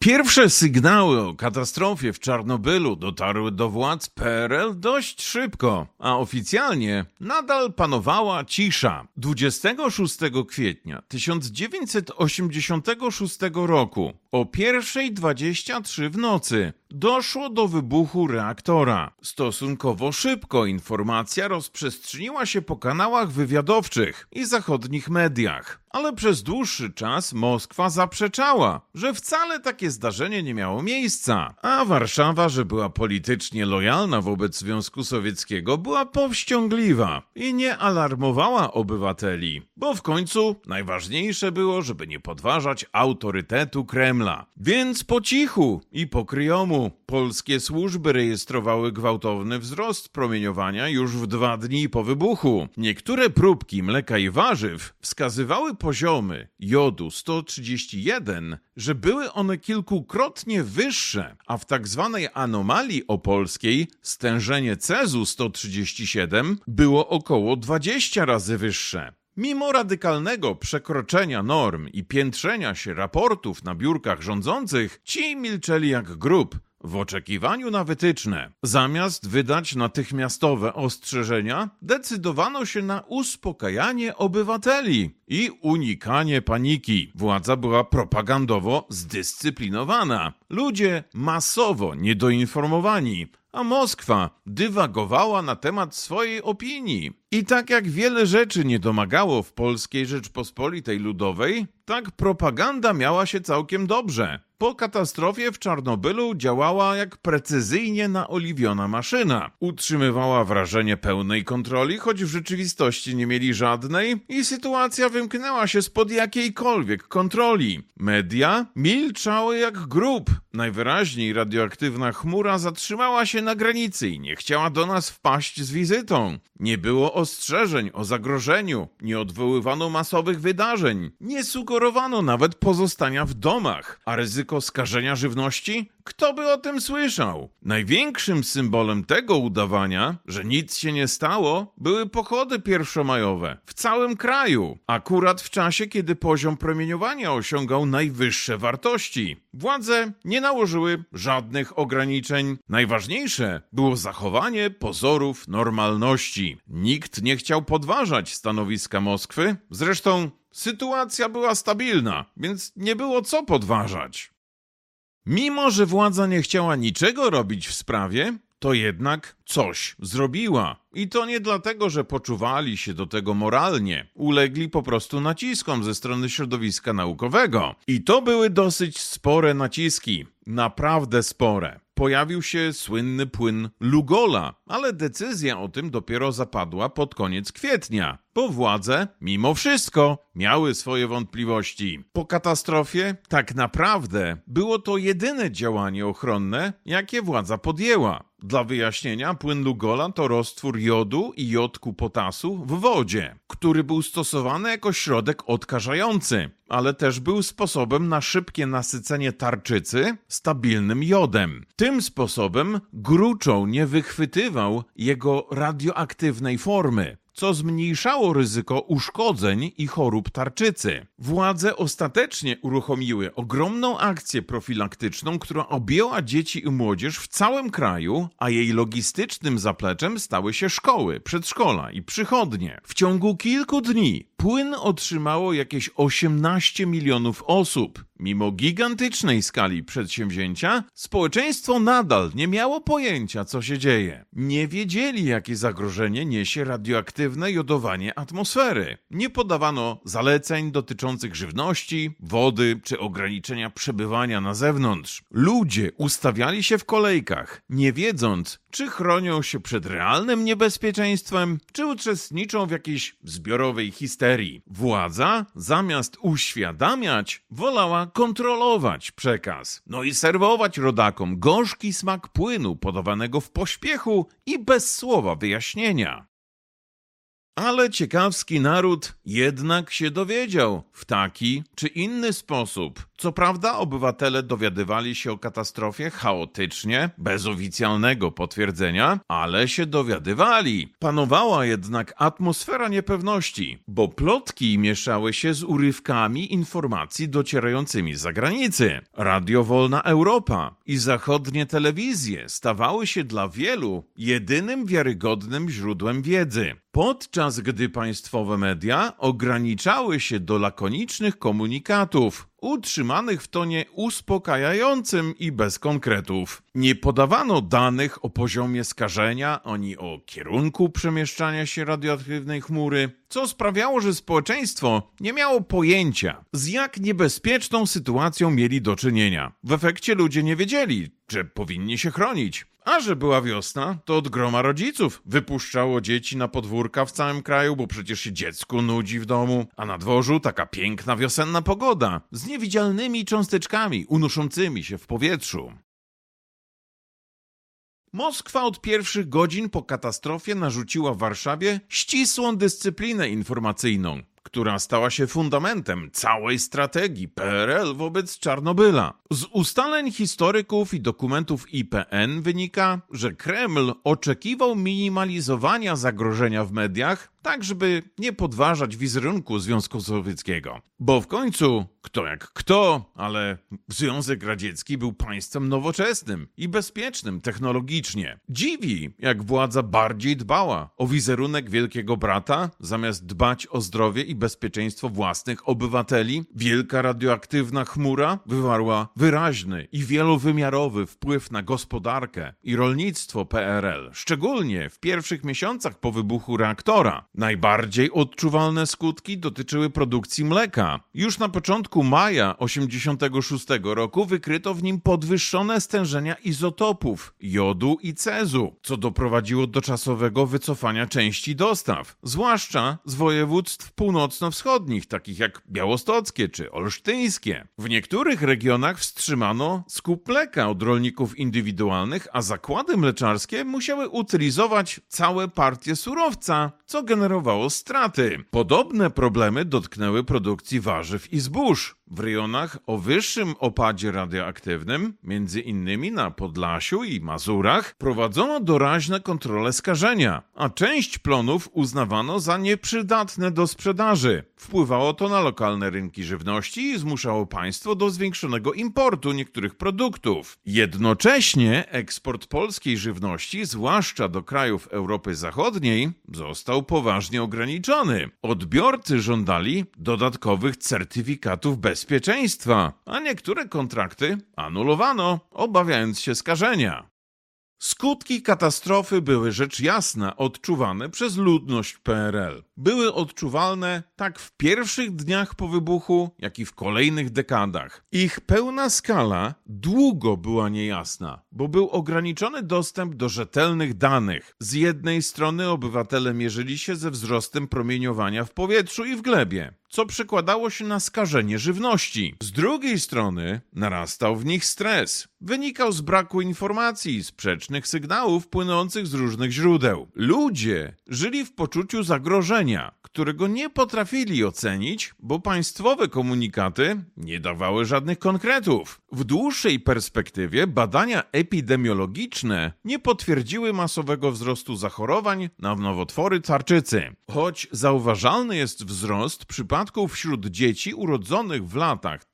Pierwsze sygnały o katastrofie w Czarnobylu dotarły do władz PRL dość szybko, a oficjalnie nadal panowała cisza. 26 kwietnia 1986 roku o 1:23 w nocy doszło do wybuchu reaktora. Stosunkowo szybko informacja rozprzestrzeniła się po kanałach wywiadowczych i zachodnich mediach, ale przez dłuższy czas Moskwa zaprzeczała, że wcale takie zdarzenie nie miało miejsca, a Warszawa, że była politycznie lojalna wobec Związku Sowieckiego, była powściągliwa i nie alarmowała obywateli, bo w końcu najważniejsze było, żeby nie podważać autorytetu Kremla. Więc po cichu i po kryjomu polskie służby rejestrowały gwałtowny wzrost promieniowania już w 2 dni po wybuchu. Niektóre próbki mleka i warzyw wskazywały poziomy jodu 131, że były one kilkukrotnie wyższe, a w tak zwanej anomalii opolskiej stężenie cezu 137 było około 20 razy wyższe. Mimo radykalnego przekroczenia norm i piętrzenia się raportów na biurkach rządzących, ci milczeli jak grób w oczekiwaniu na wytyczne. Zamiast wydać natychmiastowe ostrzeżenia, decydowano się na uspokajanie obywateli i unikanie paniki. Władza była propagandowo zdyscyplinowana, ludzie masowo niedoinformowani, a Moskwa dywagowała na temat swojej opinii. I tak jak wiele rzeczy nie domagało w Polskiej Rzeczpospolitej Ludowej, tak propaganda miała się całkiem dobrze. Po katastrofie w Czarnobylu działała jak precyzyjnie naoliwiona maszyna. Utrzymywała wrażenie pełnej kontroli, choć w rzeczywistości nie mieli żadnej i sytuacja wymknęła się spod jakiejkolwiek kontroli. Media milczały jak grób. Najwyraźniej radioaktywna chmura zatrzymała się na granicy i nie chciała do nas wpaść z wizytą. Nie było ostrzeżeń o zagrożeniu, nie odwoływano masowych wydarzeń, nie sugerowano nawet pozostania w domach, a ryzyko skażenia żywności? Kto by o tym słyszał? Największym symbolem tego udawania, że nic się nie stało, były pochody pierwszomajowe w całym kraju, akurat w czasie, kiedy poziom promieniowania osiągał najwyższe wartości. Władze nie nałożyły żadnych ograniczeń. Najważniejsze było zachowanie pozorów normalności. Nikt nie chciał podważać stanowiska Moskwy, zresztą sytuacja była stabilna, więc nie było co podważać. Mimo że władza nie chciała niczego robić w sprawie, to jednak coś zrobiła. I to nie dlatego, że poczuwali się do tego moralnie. Ulegli po prostu naciskom ze strony środowiska naukowego. I to były dosyć spore naciski. Naprawdę spore. Pojawił się słynny płyn Lugola, ale decyzja o tym dopiero zapadła pod koniec kwietnia, bo władze, mimo wszystko, miały swoje wątpliwości. Po katastrofie tak naprawdę było to jedyne działanie ochronne, jakie władza podjęła. Dla wyjaśnienia, płyn Lugola to roztwór jodu i jodku potasu w wodzie, który był stosowany jako środek odkażający, ale też był sposobem na szybkie nasycenie tarczycy stabilnym jodem. Tym sposobem gruczoł nie wychwytywał jego radioaktywnej formy, co zmniejszało ryzyko uszkodzeń i chorób tarczycy. Władze ostatecznie uruchomiły ogromną akcję profilaktyczną, która objęła dzieci i młodzież w całym kraju, a jej logistycznym zapleczem stały się szkoły, przedszkola i przychodnie. W ciągu kilku dni płyn otrzymało jakieś 18 milionów osób. Mimo gigantycznej skali przedsięwzięcia, społeczeństwo nadal nie miało pojęcia, co się dzieje. Nie wiedzieli, jakie zagrożenie niesie radioaktywne jodowanie atmosfery. Nie podawano zaleceń dotyczących żywności, wody czy ograniczenia przebywania na zewnątrz. Ludzie ustawiali się w kolejkach, nie wiedząc, czy chronią się przed realnym niebezpieczeństwem, czy uczestniczą w jakiejś zbiorowej histerii. Władza, zamiast uświadamiać, wolała kontrolować przekaz. No i serwować rodakom gorzki smak płynu podawanego w pośpiechu i bez słowa wyjaśnienia. Ale ciekawski naród jednak się dowiedział w taki czy inny sposób. Co prawda obywatele dowiadywali się o katastrofie chaotycznie, bez oficjalnego potwierdzenia, ale się dowiadywali. Panowała jednak atmosfera niepewności, bo plotki mieszały się z urywkami informacji docierającymi z zagranicy. Radio Wolna Europa i zachodnie telewizje stawały się dla wielu jedynym wiarygodnym źródłem wiedzy, podczas gdy państwowe media ograniczały się do lakonicznych komunikatów, utrzymanych w tonie uspokajającym i bez konkretów. Nie podawano danych o poziomie skażenia ani o kierunku przemieszczania się radioaktywnej chmury, co sprawiało, że społeczeństwo nie miało pojęcia, z jak niebezpieczną sytuacją mieli do czynienia. W efekcie ludzie nie wiedzieli, czy powinni się chronić. A że była wiosna, to od groma rodziców wypuszczało dzieci na podwórka w całym kraju, bo przecież się dziecku nudzi w domu, a na dworzu taka piękna wiosenna pogoda z niewidzialnymi cząsteczkami unoszącymi się w powietrzu. Moskwa od pierwszych godzin po katastrofie narzuciła Warszawie ścisłą dyscyplinę informacyjną, która stała się fundamentem całej strategii PRL wobec Czarnobyla. Z ustaleń historyków i dokumentów IPN wynika, że Kreml oczekiwał minimalizowania zagrożenia w mediach, tak żeby nie podważać wizerunku Związku Sowieckiego. Bo w końcu, kto jak kto, ale Związek Radziecki był państwem nowoczesnym i bezpiecznym technologicznie. Dziwi, jak władza bardziej dbała o wizerunek Wielkiego Brata, zamiast dbać o zdrowie i bezpieczeństwo własnych obywateli. Wielka radioaktywna chmura wywarła wyraźny i wielowymiarowy wpływ na gospodarkę i rolnictwo PRL, szczególnie w pierwszych miesiącach po wybuchu reaktora. Najbardziej odczuwalne skutki dotyczyły produkcji mleka. Już na początku maja 1986 roku wykryto w nim podwyższone stężenia izotopów jodu i cezu, co doprowadziło do czasowego wycofania części dostaw, zwłaszcza z województw północno-wschodnich, takich jak białostockie czy olsztyńskie. W niektórych regionach wstrzymano skup mleka od rolników indywidualnych, a zakłady mleczarskie musiały utylizować całe partie surowca, co generowało straty. Podobne problemy dotknęły produkcji warzyw i zbóż. W rejonach o wyższym opadzie radioaktywnym, między innymi na Podlasiu i Mazurach, prowadzono doraźne kontrole skażenia, a część plonów uznawano za nieprzydatne do sprzedaży. Wpływało to na lokalne rynki żywności i zmuszało państwo do zwiększonego importu niektórych produktów. Jednocześnie eksport polskiej żywności, zwłaszcza do krajów Europy Zachodniej, został poważnie ograniczony. Odbiorcy żądali dodatkowych certyfikatów bezpieczeństwa, a niektóre kontrakty anulowano, obawiając się skażenia. Skutki katastrofy były rzecz jasna odczuwane przez ludność PRL. Były odczuwalne tak w pierwszych dniach po wybuchu, jak i w kolejnych dekadach. Ich pełna skala długo była niejasna, bo był ograniczony dostęp do rzetelnych danych. Z jednej strony obywatele mierzyli się ze wzrostem promieniowania w powietrzu i w glebie, co przekładało się na skażenie żywności. Z drugiej strony narastał w nich stres. Wynikał z braku informacji i sprzecznych sygnałów płynących z różnych źródeł. Ludzie żyli w poczuciu zagrożenia, którego nie potrafili ocenić, bo państwowe komunikaty nie dawały żadnych konkretów. W dłuższej perspektywie badania epidemiologiczne nie potwierdziły masowego wzrostu zachorowań na nowotwory tarczycy. Choć zauważalny jest wzrost przypadków wśród dzieci urodzonych w latach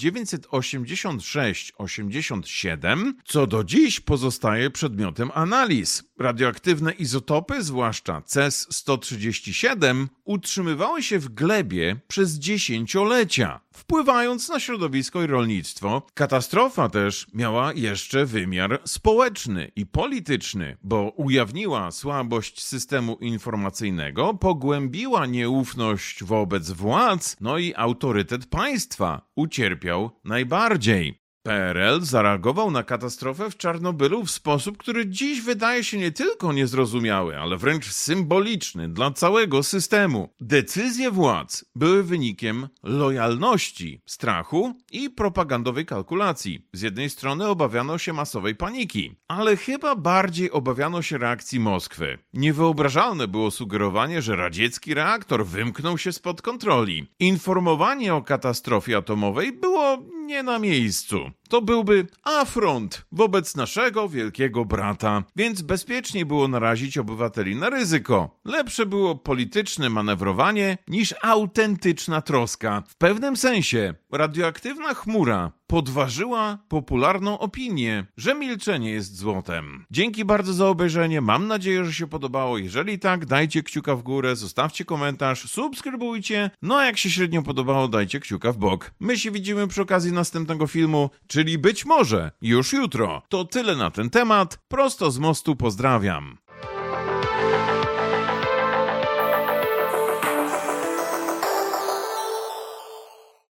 1986-87, co do dziś pozostaje przedmiotem analiz. Radioaktywne izotopy, zwłaszcza CES-137, utrzymywały się w glebie przez dziesięciolecia, wpływając na środowisko i rolnictwo. Katastrofa też miała jeszcze wymiar społeczny i polityczny, bo ujawniła słabość systemu informacyjnego, pogłębiła nieufność wobec władz, no i autorytet państwa ucierpiał najbardziej. PRL zareagował na katastrofę w Czarnobylu w sposób, który dziś wydaje się nie tylko niezrozumiały, ale wręcz symboliczny dla całego systemu. Decyzje władz były wynikiem lojalności, strachu i propagandowej kalkulacji. Z jednej strony obawiano się masowej paniki, ale chyba bardziej obawiano się reakcji Moskwy. Niewyobrażalne było sugerowanie, że radziecki reaktor wymknął się spod kontroli. Informowanie o katastrofie atomowej było nie na miejscu. To byłby afront wobec naszego wielkiego brata, więc bezpiecznie było narazić obywateli na ryzyko. Lepsze było polityczne manewrowanie niż autentyczna troska. W pewnym sensie radioaktywna chmura podważyła popularną opinię, że milczenie jest złotem. Dzięki bardzo za obejrzenie, mam nadzieję, że się podobało. Jeżeli tak, dajcie kciuka w górę, zostawcie komentarz, subskrybujcie, no a jak się średnio podobało, dajcie kciuka w bok. My się widzimy przy okazji następnego filmu, czyli być może już jutro. To tyle na ten temat, prosto z mostu pozdrawiam.